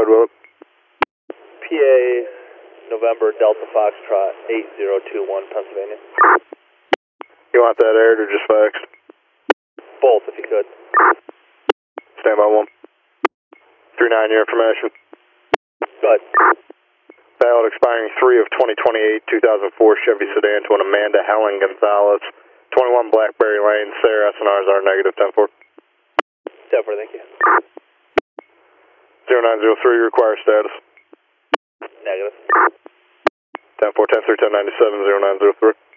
ahead with it. PA November Delta Foxtrot 8021 Pennsylvania. You want that aired or just faxed? Both if you could. Stand by 1. 39, your information. Go ahead. Valid expiring 3 of 2028, 2004 Chevy sedan to an Amanda Helen Gonzalez, 21 Blackberry Lane, Sarah SNRs are negative 10-4. 10-4, thank you. 0903, require status. Negative. 10-4, 10-3, 1097, 0903.